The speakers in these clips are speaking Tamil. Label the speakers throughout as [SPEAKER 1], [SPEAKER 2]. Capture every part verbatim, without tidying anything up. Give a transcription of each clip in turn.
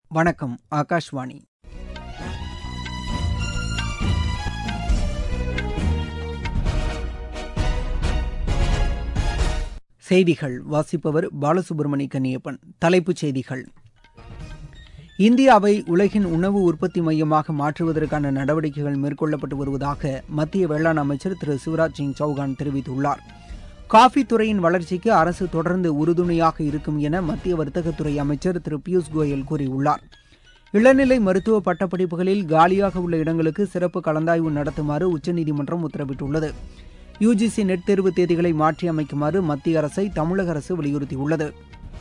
[SPEAKER 1] வணக்கம். ஆகாஷ்வாணி. செய்திகள் வாசிப்பவர் பாலசுப்ரமணி கன்னியப்பன். தலைப்புச் செய்திகள்: இந்தியாவை உலகின் உணவு உற்பத்தி மையமாக மாற்றுவதற்கான நடவடிக்கைகள் மேற்கொள்ளப்பட்டு வருவதாக மத்திய வேளாண் அமைச்சர் திரு சிவராஜ் சிங் சௌகான் தெரிவித்துள்ளார். காஃபி துறையின் வளர்ச்சிக்கு அரசு தொடர்ந்து உறுதுணையாக இருக்கும் என மத்திய வர்த்தகத்துறை அமைச்சர் திரு பியூஷ் கோயல் கூறியுள்ளார். இளநிலை மருத்துவ பட்டப்படிப்புகளில் காலியாக உள்ள இடங்களுக்கு சிறப்பு கலந்தாய்வு நடத்துமாறு உச்சநீதிமன்றம் உத்தரவிட்டுள்ளது. யுஜிசி நெட் தேர்வு தேதிகளை மாற்றி அமைக்குமாறு மத்திய அரசை தமிழக அரசு வலியுறுத்தியுள்ளது.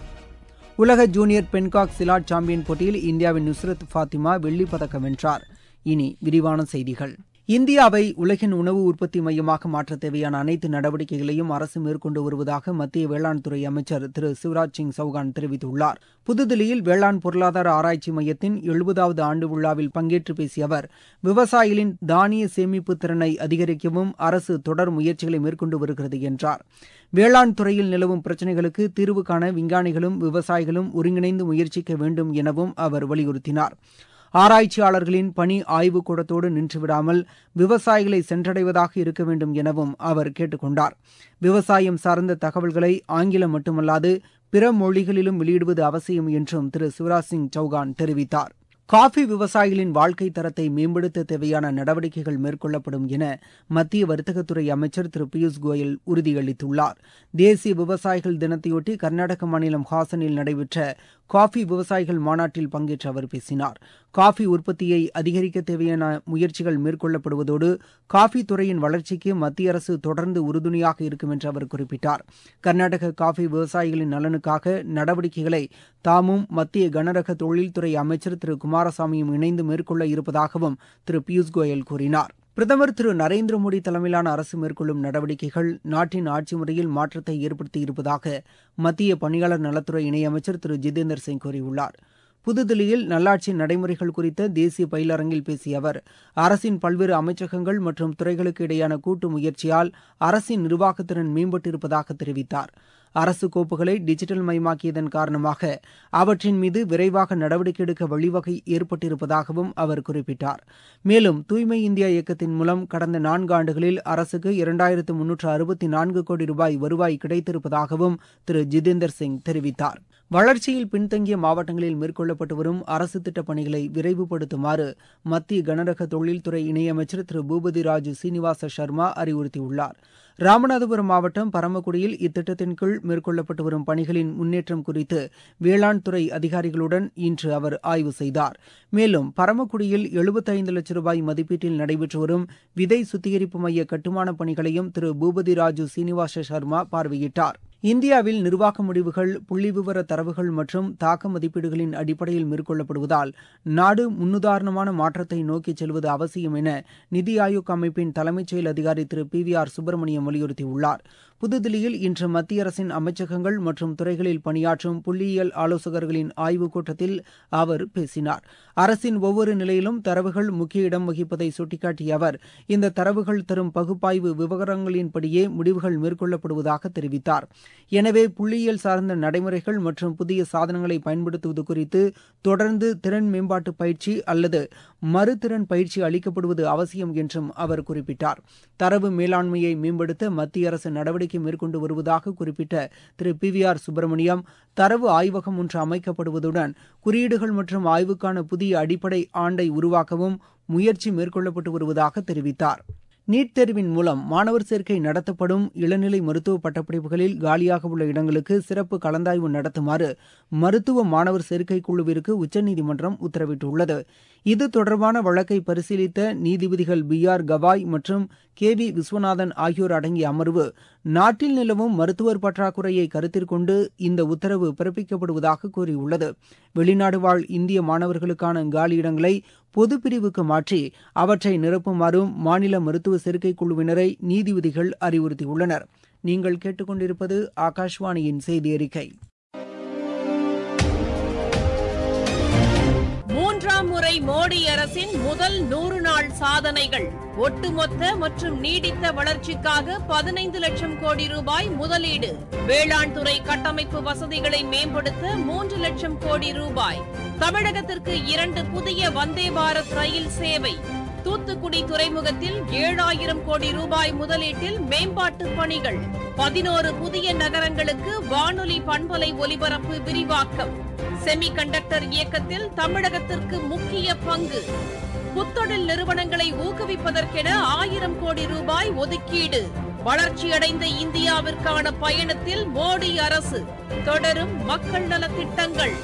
[SPEAKER 1] உலக ஜூனியர் பென்காக் சிலாட் சாம்பியன் போட்டியில் இந்தியாவின் நுஸ்ரத் ஃபாத்திமா வெள்ளிப் பதக்கம் வென்றார். இனி விரிவான செய்திகள். இந்தியாவை உலகின் உணவு உற்பத்தி மையமாக மாற்ற தேவையான அனைத்து நடவடிக்கைகளையும் அரசு மேற்கொண்டு வருவதாக மத்திய வேளாண் துறை அமைச்சர் திரு சிவராஜ் சிங் சௌகான் தெரிவித்துள்ளார். புதுதில்லியில் வேளாண் பொருளாதார ஆராய்ச்சி மையத்தின் எழுபதாவது ஆண்டு விழாவில் பங்கேற்று பேசிய அவர், விவசாயிகளின் தானிய சேமிப்பு திறனை அதிகரிக்கவும் அரசு தொடர் முயற்சிகளை மேற்கொண்டு வருகிறது என்றார். வேளாண் துறையில் நிலவும் பிரச்சினைகளுக்கு தீர்வு காண விஞ்ஞானிகளும் விவசாயிகளும் ஒருங்கிணைந்து முயற்சிக்க வேண்டும் எனவும் அவர் வலியுறுத்தினார். ஆராய்ச்சியாளர்களின் பணி ஆய்வுக்கூடத்தோடு நின்றுவிடாமல் விவசாயிகளை சென்றடைவதாக இருக்க வேண்டும் எனவும் அவர் கேட்டுக் கொண்டார். விவசாயம் சார்ந்த தகவல்களை ஆங்கிலம் மட்டுமல்லாது பிற மொழிகளிலும் வெளியிடுவது அவசியம் என்றும் திரு சிவராஜ் சிங் சௌகான் தெரிவித்தார். காஃபி விவசாயிகளின் வாழ்க்கை தரத்தை மேம்படுத்த தேவையான நடவடிக்கைகள் மேற்கொள்ளப்படும் என மத்திய வர்த்தகத்துறை அமைச்சர் திரு பியூஷ் கோயல் உறுதியளித்துள்ளார். தேசிய விவசாயிகள் தினத்தையொட்டி கர்நாடக மாநிலம் ஹாசனில் நடைபெற்ற காஃபி விவசாயிகள் மாநாட்டில் பங்கேற்று அவர் பேசினார். காஃபி உற்பத்தியை அதிகரிக்க தேவையான முயற்சிகள் மேற்கொள்ளப்படுவதோடு காஃபி துறையின் வளர்ச்சிக்கு மத்திய அரசு தொடர்ந்து உறுதுணையாக இருக்கும் என்று அவர் குறிப்பிட்டார். கர்நாடக காஃபி விவசாயிகளின் நலனுக்காக நடவடிக்கைகளை தாமும் மத்திய கனரக தொழில்துறை அமைச்சர் திரு குமாரசாமியும் இணைந்து மேற்கொள்ள இருப்பதாகவும் திரு பியூஷ் கோயல் கூறினார். பிரதமர் திரு நரேந்திர மோடி தலைமையிலான அரசு மேற்கொள்ளும் நடவடிக்கைகள் நாட்டின் ஆட்சி முறையில் மாற்றத்தை ஏற்படுத்தியிருப்பதாக மத்திய பணியாளர் நலத்துறை இணையமைச்சர் திரு ஜிதேந்தர் சிங் கூறியுள்ளார். புதுதில்லியில் நல்லாட்சி நடைமுறைகள் குறித்த தேசிய பயிலரங்கில் பேசிய அவர், அரசின் பல்வேறு அமைச்சகங்கள் மற்றும் துறைகளுக்கு இடையான கூட்டு முயற்சியால் அரசின் நிர்வாகத்திறன் மேம்பட்டிருப்பதாக தெரிவித்தார். அரசு கோப்புகளை டிஜிட்டல் மயமாக்கியதன் காரணமாக அவற்றின் மீது விரைவாக நடவடிக்கை எடுக்க வழிவகை ஏற்பட்டிருப்பதாகவும் அவர் குறிப்பிட்டார். மேலும் தூய்மை இந்தியா இயக்கத்தின் மூலம் கடந்த நான்கு ஆண்டுகளில் அரசுக்கு இரண்டாயிரத்து முன்னூற்று அறுபத்தி நான்கு கோடி ரூபாய் வருவாய் கிடைத்திருப்பதாகவும் திரு ஜிதேந்தர் சிங் தெரிவித்தார். வளர்ச்சியில் பின்தங்கிய மாவட்டங்களில் மேற்கொள்ளப்பட்டு வரும் அரசு திட்டப் பணிகளை விரைவுபடுத்துமாறு மத்திய கனரக தொழில்துறை இணையமைச்சர் திரு பூபதி ராஜு சீனிவாச சர்மா அறிவுறுத்தியுள்ளார். ராமநாதபுரம் மாவட்டம் பரமக்குடியில் இத்திட்டத்தின் கீழ் மேற்கொள்ளப்பட்டு வரும் பணிகளின் முன்னேற்றம் குறித்து வேளாண் துறை அதிகாரிகளுடன் இன்று அவர் ஆய்வு செய்தார். மேலும் பரமக்குடியில் எழுபத்தைந்து லட்சம் ரூபாய் மதிப்பீட்டில் நடைபெற்று வரும் விதை சுத்திகரிப்பு மைய கட்டுமான பணிகளையும் திரு பூபதி ராஜு சீனிவாச சர்மா பார்வையிட்டார். இந்தியாவில் நிர்வாக முடிவுகள் புள்ளி விவர தரவுகள் மற்றும் தாக்க மதிப்பீடுகளின் அடிப்படையில் மேற்கொள்ளப்படுவதால் நாடு முன்னுதாரணமான மாற்றத்தை நோக்கிச் செல்வது அவசியம் என நிதி ஆயோக் அமைப்பின் தலைமைச் செயல் அதிகாரி திரு பி வி ஆர் சுப்பிரமணியம் வலியுறுத்தியுள்ளார். புதுதில்லியில் இன்று மத்திய அரசின் அமைச்சகங்கள் மற்றும் துறைகளில் பணியாற்றும் புள்ளியியல் ஆலோசகர்களின் ஆய்வுக் கூட்டத்தில் அவர் பேசினார். அரசின் ஒவ்வொரு நிலையிலும் தரவுகள் முக்கிய இடம் வகிப்பதை சுட்டிக்காட்டிய அவர், இந்த தரவுகள் தரும் பகுப்பாய்வு விவரங்களின்படியே முடிவுகள் மேற்கொள்ளப்படுவதாக தெரிவித்தார். எனவே புள்ளியியல் சார்ந்த நடைமுறைகள் மற்றும் புதிய சாதனங்களை பயன்படுத்துவது குறித்து தொடர்ந்து திறன் மேம்பாட்டு பயிற்சி அல்லது மறுதிறன் பயிற்சி அளிக்கப்படுவது அவசியம் என்றும் அவர் குறிப்பிட்டார். தரவு மேலாண்மையை மேம்படுத்த மத்திய அரசு நடவடிக்கை மேற்கொண்டு வருவதாக குறிப்பிட்ட திரு பி வி ஆர் சுப்பிரமணியம், தரவு ஆய்வகம் ஒன்று அமைக்கப்படுவதுடன் குறியீடுகள் மற்றும் ஆய்வுக்கான புதிய அடிப்படை ஆண்டை உருவாக்கவும் முயற்சி மேற்கொள்ளப்பட்டு வருவதாக தெரிவித்தார். நீட் தேர்வின் மூலம் மாணவர் சேர்க்கை நடத்தப்படும் இளநிலை மருத்துவ பட்டப்படிப்புகளில் காலியாக உள்ள இடங்களுக்கு சிறப்பு கலந்தாய்வு நடத்துமாறு மருத்துவ மாணவர் சேர்க்கை குழுவிற்கு உச்சநீதிமன்றம் உத்தரவிட்டுள்ளது. இது தொடர்பான வழக்கை பரிசீலித்த நீதிபதிகள் பி ஆர் கவாய் மற்றும் கே வி விஸ்வநாதன் ஆகியோர் அடங்கிய அமர்வு, நாட்டில் நிலவும் மருத்துவர் பற்றாக்குறையை கருத்தில் கொண்டு இந்த உத்தரவு பிறப்பிக்கப்படுவதாக கூறியுள்ளது. வெளிநாடு வாழ் இந்திய மாணவர்களுக்கான காலியிடங்களை பொதுப்பிரிவுக்கு மாற்றி அவற்றை நிரப்புமாறும் மாநில மருத்துவ சேர்க்கை குழுவினரை நீதிபதிகள் அறிவுறுத்தியுள்ளனர். நீங்கள் கேட்டுக்கொண்டிருப்பது ஆகாஷ்வாணியின் செய்தி அறிக்கை.
[SPEAKER 2] மூன்றாம் முறை முறை மோடி அரசின் முதல் நூறு நாள் சாதனைகள். ஒட்டுமொத்த மற்றும் நீடித்த வளர்ச்சிக்காக பதினைந்து லட்சம் கோடி ரூபாய் முதலீடு. வேளாண் துறை கட்டமைப்பு வசதிகளை மேம்படுத்த மூன்று லட்சம் கோடி ரூபாய். தமிழகத்திற்கு இரண்டு புதிய வந்தே பாரத் ரயில் சேவை. தூத்துக்குடி துறைமுகத்தில் ஏழாயிரம் கோடி ரூபாய் முதலீட்டில் மேம்பாட்டு பணிகள். பதினோரு புதிய நகரங்களுக்கு வானொலி பண்பலை ஒலிபரப்பு விரிவாக்கம். செமி கண்டக்டர் இயக்கத்தில் தமிழகத்திற்கு முக்கிய பங்கு. புத்தொழில் நிறுவனங்களை ஊக்குவிப்பதற்கென ஆயிரம் கோடி ரூபாய் ஒதுக்கீடு. வளர்ச்சியடைந்த இந்தியாவிற்கான பயணத்தில் மோடி அரசு. தொடரும் மக்கள் நலத் திட்டங்கள்.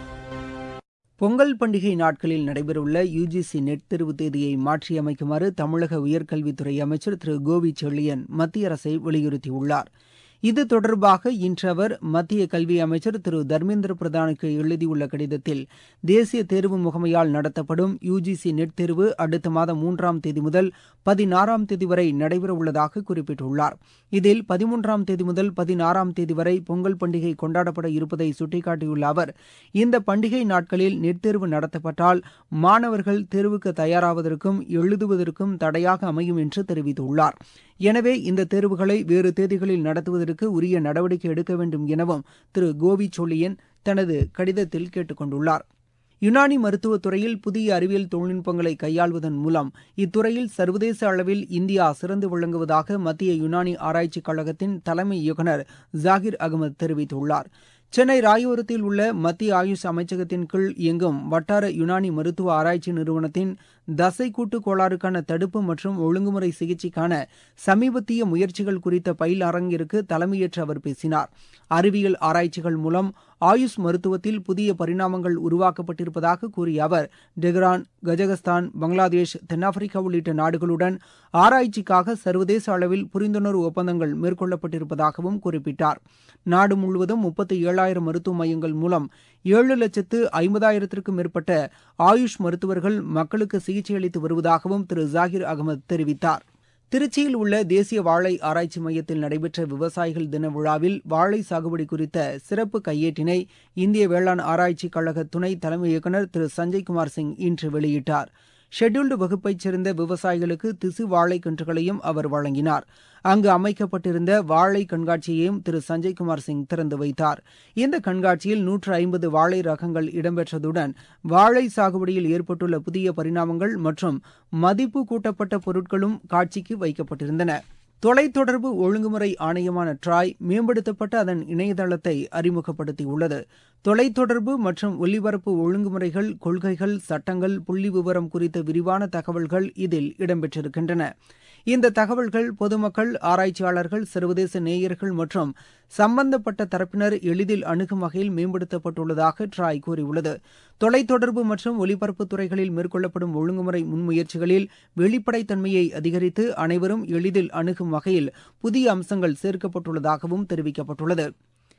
[SPEAKER 1] பொங்கல் பண்டிகை நாட்களில் நடைபெறவுள்ள யுஜிசி நெட் தேர்வு தேதியை மாற்றியமைக்குமாறு தமிழக உயர்கல்வித்துறை அமைச்சர் திரு கோவி செழியன் மத்திய அரசை வலியுறுத்தியுள்ளார். இது தொடர்பாக இன்று அவர் மத்திய கல்வி அமைச்சர் திரு தர்மேந்திர பிரதானுக்கு எழுதியுள்ள கடிதத்தில் தேசிய தேர்வு முகமையால் நடத்தப்படும் யுஜிசி நெட் தேர்வு அடுத்த மாதம் மூன்றாம் தேதி முதல் பதினாறாம் தேதி வரை நடைபெறவுள்ளதாக குறிப்பிட்டுள்ளார். இதில் பதிமூன்றாம் தேதி முதல் பதினாறாம் தேதி வரை பொங்கல் பண்டிகை கொண்டாடப்பட இருப்பதை சுட்டிக்காட்டியுள்ள அவர், இந்த பண்டிகை நாட்களில் நெட் தேர்வு நடத்தப்பட்டால் மாணவர்கள் தேர்வுக்கு தயாராவதற்கும் எழுதுவதற்கும் தடையாக அமையும் என்று தெரிவித்துள்ளார். எனவே இந்த தேர்வுகளை வேறு தேதிகளில் நடத்துவதற்கு உரிய நடவடிக்கை எடுக்க வேண்டும் எனவும் திரு கோவி சோழியன் தனது கடிதத்தில் கேட்டுக் கொண்டுள்ளார். யுனானி மருத்துவத் துறையில் புதிய அறிவியல் தொழில்நுட்பங்களை கையாள்வதன் மூலம் இத்துறையில் சர்வதேச அளவில் இந்தியா சிறந்து விளங்குவதாக மத்திய யுனானி ஆராய்ச்சிக் கழகத்தின் தலைமை இயக்குநர் ஜாகிர் அகமது தெரிவித்துள்ளார். சென்னை ராயபுரத்தில் உள்ள மத்திய ஆயுஷ் அமைச்சகத்தின் கீழ் இயங்கும் வட்டார யுனானி மருத்துவ ஆராய்ச்சி நிறுவனத்தின் தசைக்கூட்டு கோளாறுக்கான தடுப்பு மற்றும் ஒழுங்குமுறை சிகிச்சைக்கான சமீபத்திய முயற்சிகள் குறித்த பயில் அரங்கிற்கு தலைமையேற்று அவர் பேசினார். அறிவியல் ஆராய்ச்சிகள் மூலம் ஆயுஷ் மருத்துவத்தில் புதிய பரிணாமங்கள் உருவாக்கப்பட்டிருப்பதாக கூறிய அவர், டெஹ்ரான், கஜகஸ்தான், பங்களாதேஷ், தென்னாப்பிரிக்கா உள்ளிட்ட நாடுகளுடன் ஆராய்ச்சிக்காக சர்வதேச அளவில் புரிந்துணர்வு ஒப்பந்தங்கள் மேற்கொள்ளப்பட்டிருப்பதாகவும் குறிப்பிட்டார். நாடு முழுவதும் முப்பத்தி ஏழாயிரம் மருத்துவ மையங்கள் மூலம் ஏழு லட்சத்து ஐம்பதாயிரத்திற்கும் மேற்பட்ட ஆயுஷ் மருத்துவர்கள் மக்களுக்கு சிகிச்சை அளித்து வருவதாகவும் திரு ஜாகிர் அகமது தெரிவித்தார். திருச்சியில் உள்ள தேசிய வாழை ஆராய்ச்சி மையத்தில் நடைபெற்ற விவசாயிகள் தின விழாவில் வாழை சாகுபடி குறித்த சிறப்பு கையேட்டினை இந்திய வேளாண் ஆராய்ச்சிக் கழக துணை தலைமை இயக்குநர் திரு சஞ்சய்குமார் சிங் இன்று வெளியிட்டார். ஷெட்யூல்டு வகுப்பைச் சேர்ந்த விவசாயிகளுக்கு திசு வாழை கன்றுகளையும் அவர் வழங்கினார். அங்கு அமைக்கப்பட்டிருந்த வாழை கண்காட்சியையும் திரு சஞ்சய்குமார் சிங் திறந்து வைத்தார். இந்த கண்காட்சியில் நூற்று ஐம்பது வாழை ரகங்கள் இடம்பெற்றதுடன் வாழை சாகுபடியில் ஏற்பட்டுள்ள புதிய பரிணாமங்கள் மற்றும் மதிப்பு கூட்டப்பட்ட பொருட்களும் காட்சிக்கு வைக்கப்பட்டிருந்தன. தொலைத்தொடர்பு ஒழுங்குமுறை ஆணையமான ட்ராய் மேம்படுத்தப்பட்ட அதன் இணையதளத்தை அறிமுகப்படுத்தியுள்ளது. தொலைத்தொடர்பு மற்றும் ஒலிபரப்பு ஒழுங்குமுறைகள், கொள்கைகள், சட்டங்கள், புள்ளி விவரம் குறித்த விரிவான தகவல்கள் இதில் இடம்பெற்றிருக்கின்றன. இந்த தகவல்கள் பொதுமக்கள், ஆராய்ச்சியாளர்கள், சர்வதேச நேயர்கள் மற்றும் சம்பந்தப்பட்ட தரப்பினர் எளிதில் அணுகும் வகையில் மேம்படுத்தப்பட்டுள்ளதாக ட்ராய் கூறியுள்ளது. தொலைத்தொடர்பு மற்றும் ஒலிபரப்பு துறைகளில் மேற்கொள்ளப்படும் ஒழுங்குமுறை முன்முயற்சிகளில் வெளிப்படைத்தன்மையை அதிகரித்து அனைவரும் எளிதில் அணுகும் வகையில் புதிய அம்சங்கள் சேர்க்கப்பட்டுள்ளதாகவும் தெரிவிக்கப்பட்டுள்ளது.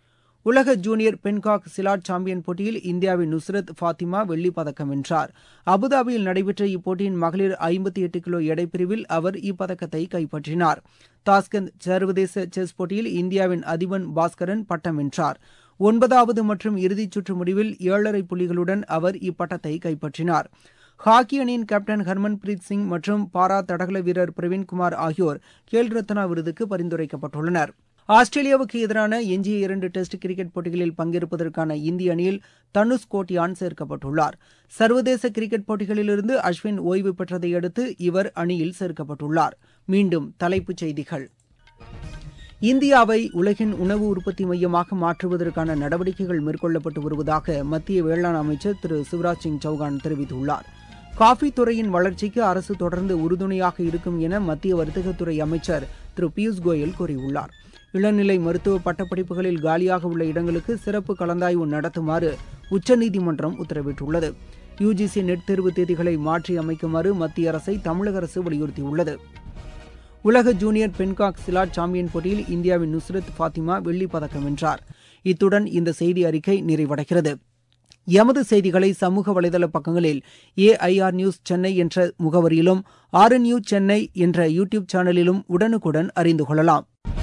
[SPEAKER 1] உலக ஜூனியர் பென்காக் சிலாட் சாம்பியன் போட்டியில் இந்தியாவின் நுஸ்ரத் ஃபாத்திமா வெள்ளிப் பதக்கம் வென்றார். அபுதாபியில் நடைபெற்ற இப்போட்டியின் மகளிர் ஐம்பத்தி எட்டு கிலோ எடைப்பிரிவில் அவர் இப்பதக்கத்தை கைப்பற்றினார். தாஸ்கண்ட் சர்வதேச செஸ் போட்டியில் இந்தியாவின் அதிபன் பாஸ்கரன் பட்டம் வென்றார். ஒன்பதாவது மற்றும் இறுதிச் சுற்று முடிவில் ஏழரை புள்ளிகளுடன் அவர் இப்பட்டத்தை கைப்பற்றினார். ஹாக்கி அணியின் கேப்டன் ஹர்மன்பிரீத் சிங் மற்றும் பாரா தடகள வீரர் பிரவீன்குமார் ஆகியோர் கேல் ரத்னா விருதுக்கு பரிந்துரைக்கப்பட்டுள்ளனர். ஆஸ்திரேலியாவுக்கு எதிரான எஞ்சிய இரண்டு டெஸ்ட் கிரிக்கெட் போட்டிகளில் பங்கேற்பதற்கான இந்திய அணியில் தனுஷ் கோட்டியான் சேர்க்கப்பட்டுள்ளார். சர்வதேச கிரிக்கெட் போட்டிகளிலிருந்து அஸ்வின் ஓய்வு பெற்றதை அடுத்து இவர் அணியில் சேர்க்கப்பட்டுள்ளார். மீண்டும் தலைப்புச் செய்திகள். இந்தியாவை உலகின் உணவு உற்பத்தி மையமாக மாற்றுவதற்கான நடவடிக்கைகள் மேற்கொள்ளப்பட்டு வருவதாக மத்திய வேளாண் அமைச்சர் திரு சிவராஜ் சிங் சௌகான் தெரிவித்துள்ளார். காஃபி துறையின் வளர்ச்சிக்கு அரசு தொடர்ந்து உறுதுணையாக இருக்கும் என மத்திய வர்த்தகத்துறை அமைச்சர் திரு பியூஷ் கோயல் கூறியுள்ளார். இளநிலை மருத்துவ பட்டப்படிப்புகளில் காலியாக உள்ள இடங்களுக்கு சிறப்பு கலந்தாய்வு நடத்துமாறு உச்சநீதிமன்றம் உத்தரவிட்டுள்ளது. யுஜிசி நெட் தேர்வு தேதிகளை மாற்றி அமைக்குமாறு மத்திய அரசை தமிழக அரசு வலியுறுத்தியுள்ளது. உலக ஜூனியர் பென்காக் சிலாட் சாம்பியன் போட்டியில் இந்தியாவின் நுஸ்ரத் ஃபாத்திமா வெள்ளிப் பதக்கம் வென்றார். இத்துடன் இந்த செய்தி அறிக்கை நிறைவடைகிறது. எமது செய்திகளை சமூக வலைதள பக்கங்களில் ஏஐஆர் நியூஸ் சென்னை என்ற முகவரியிலும், ஆர் நியூஸ் சென்னை என்ற யூடியூப் சேனலிலும் உடனுக்குடன் அறிந்து கொள்ளலாம்.